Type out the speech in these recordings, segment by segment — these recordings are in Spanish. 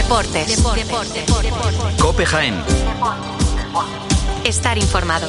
Deportes. COPE Jaén. Estar informado.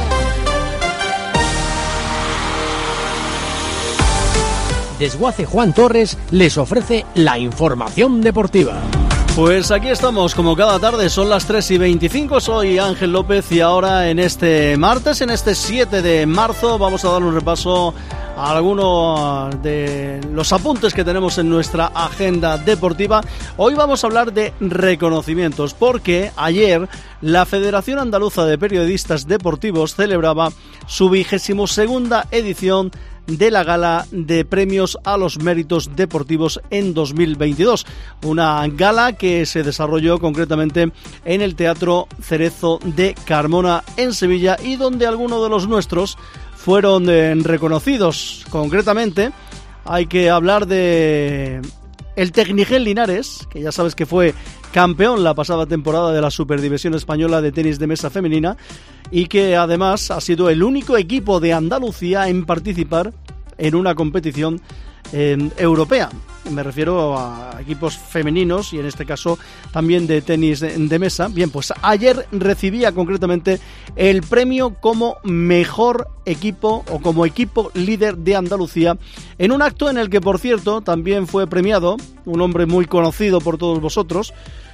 Desguace Juan Torres les ofrece la información deportiva. Pues aquí estamos, como cada tarde, son las 3:25, soy Ángel López y ahora en este martes, en este 7 de marzo, vamos a dar un repaso a algunos de los apuntes que tenemos en nuestra agenda deportiva. Hoy vamos a hablar de reconocimientos, porque ayer la Federación Andaluza de Periodistas Deportivos celebraba su 22ª edición de la gala de premios a los méritos deportivos en 2022. Una gala que se desarrolló concretamente en el Teatro Cerezo de Carmona en Sevilla y donde algunos de los nuestros fueron reconocidos. Concretamente hay que hablar de el Tecnigel Linares, que ya sabes que fue campeón la pasada temporada de la Superdivisión Española de tenis de mesa femenina y que además ha sido el único equipo de Andalucía en participar en una competición europea. Me refiero a equipos femeninos y en este caso también de tenis de mesa. Bien, pues ayer recibía concretamente el premio como mejor equipo o como equipo líder de Andalucía en un acto en el que, por cierto, también fue premiado un hombre muy conocido por todos vosotros,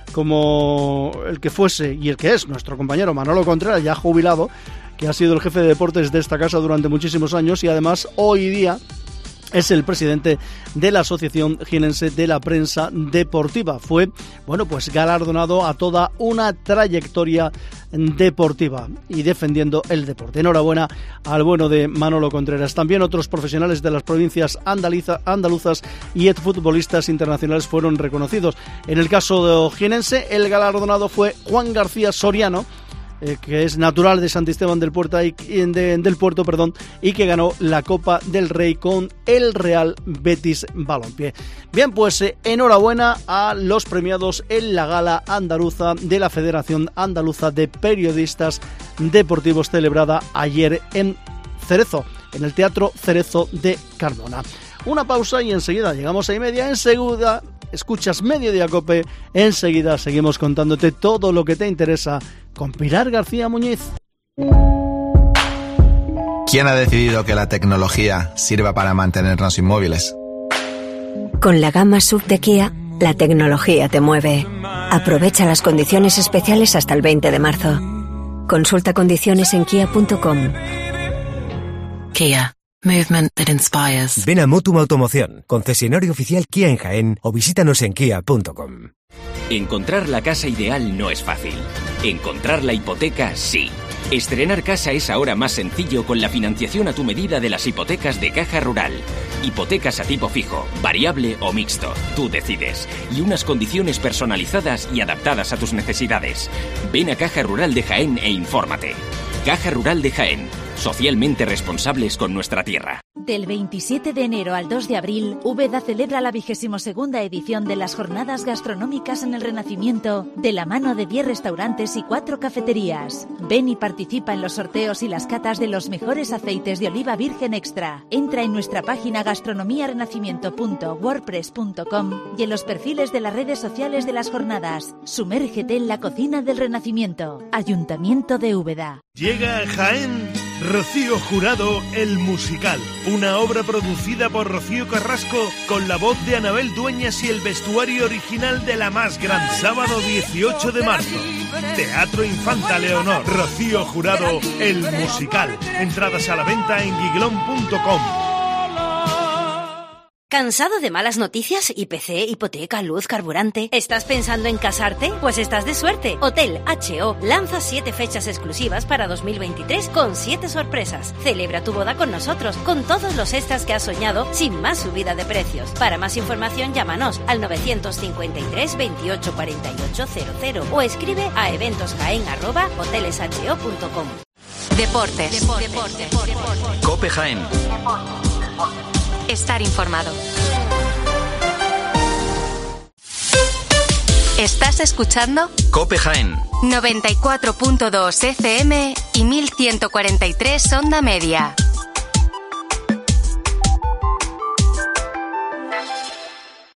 como el que fuese y el que es nuestro compañero Manolo Contreras, ya jubilado, que ha sido el jefe de deportes de esta casa durante muchísimos años y además hoy día es el presidente de la Asociación Jienense de la Prensa Deportiva. Fue, bueno, pues galardonado a toda una trayectoria deportiva y defendiendo el deporte. Enhorabuena al bueno de Manolo Contreras. También otros profesionales de las provincias andaluzas y exfutbolistas internacionales fueron reconocidos. En el caso de jienense, el galardonado fue Juan García Soriano, que es natural de Santisteban del Puerto y que ganó la Copa del Rey con el Real Betis Balompié. Bien, pues enhorabuena a los premiados en la gala andaluza de la Federación Andaluza de Periodistas Deportivos celebrada ayer en Cerezo, en el Teatro Cerezo de Carmona. Una pausa y enseguida llegamos a y media. Enseguida escuchas Mediodía Cope. Enseguida seguimos contándote todo lo que te interesa con Pilar García Muñiz. ¿Quién ha decidido que la tecnología sirva para mantenernos inmóviles? Con la gama SUV de Kia, la tecnología te mueve. Aprovecha las condiciones especiales hasta el 20 de marzo. Consulta condiciones en kia.com. Kia. Movement that inspires. Ven a Motum Automoción, concesionario oficial Kia en Jaén, o visítanos en kia.com. Encontrar la casa ideal no es fácil. Encontrar la hipoteca, sí. Estrenar casa es ahora más sencillo con la financiación a tu medida de las hipotecas de Caja Rural. Hipotecas a tipo fijo, variable o mixto. Tú decides. Y unas condiciones personalizadas y adaptadas a tus necesidades. Ven a Caja Rural de Jaén e infórmate. Caja Rural de Jaén. Socialmente responsables con nuestra tierra. Del 27 de enero al 2 de abril, Úbeda celebra la 22ª edición de las Jornadas Gastronómicas en el Renacimiento, de la mano de 10 restaurantes y 4 cafeterías. Ven y participa en los sorteos y las catas de los mejores aceites de oliva virgen extra. Entra en nuestra página gastronomiarenacimiento.wordpress.com y en los perfiles de las redes sociales de las jornadas. Sumérgete en la cocina del Renacimiento. Ayuntamiento de Úbeda. Llega a Jaén Rocío Jurado, el musical. Una obra producida por Rocío Carrasco con la voz de Anabel Dueñas y el vestuario original de La Más Grande. Sábado 18 de marzo. Teatro Infanta Leonor. Rocío Jurado, el musical. Entradas a la venta en guiglón.com. ¿Cansado de malas noticias? IPC, hipoteca, luz, carburante. ¿Estás pensando en casarte? Pues estás de suerte. Hotel H.O. lanza 7 fechas exclusivas para 2023 con 7 sorpresas. Celebra tu boda con nosotros, con todos los extras que has soñado, sin más subida de precios. Para más información, llámanos al 953 28 48 00 o escribe a eventosjaen@hotelesho.com. Deportes. COPE Jaén. Estar informado. ¿Estás escuchando? COPE Jaén. 94.2 FM y 1143 onda media.